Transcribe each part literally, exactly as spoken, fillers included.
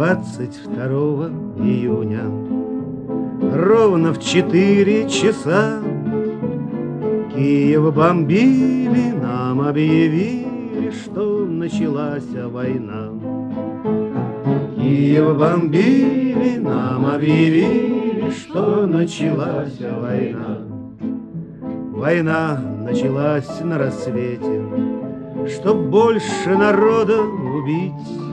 двадцать второго июня ровно в четыре часа Киев бомбили, нам объявили, что началась война. Киев бомбили, нам объявили, что началась война. Война началась на рассвете, чтоб больше народа убить.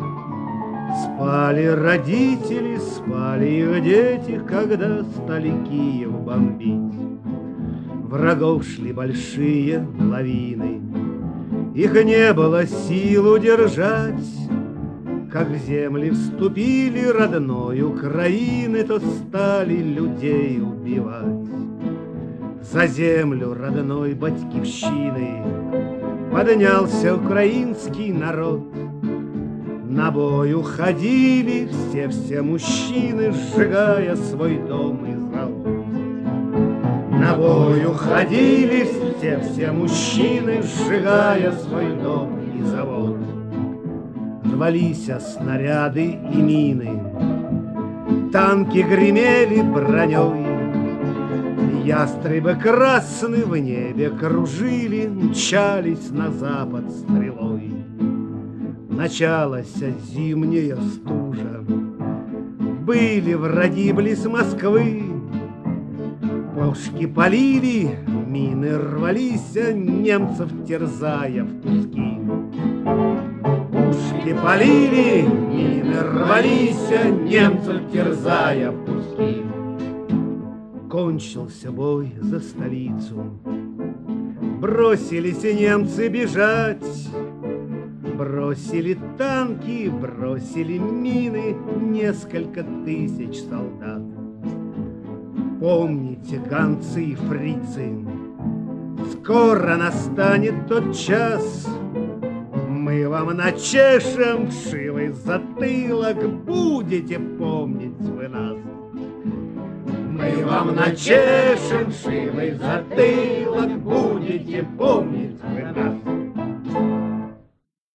Спали родители, спали их дети, когда стали Киев бомбить. Врагов шли большие лавины, их не было сил удержать. Как в земли вступили родной Украины, то стали людей убивать. За землю родной батькивщины поднялся украинский народ. На бой уходили все-все мужчины, сжигая свой дом и завод. На бой уходили все-все мужчины, сжигая свой дом и завод. Рвались снаряды и мины, танки гремели броней. Ястребы красные в небе кружили, мчались на запад стрелой. Началась зимняя стужа, были враги близ Москвы. Пушки полили, мины рвались, немцев терзая в куски. Пушки полили, мины рвались, немцев терзая в куски. Кончился бой за столицу, бросились немцы бежать. Бросили танки, бросили мины, несколько тысяч солдат. Помните, гонцы и фрицы, скоро настанет тот час. Мы вам начешем вшивый затылок, будете помнить вы нас. Мы вам начешем вшивый затылок, будете помнить вы нас.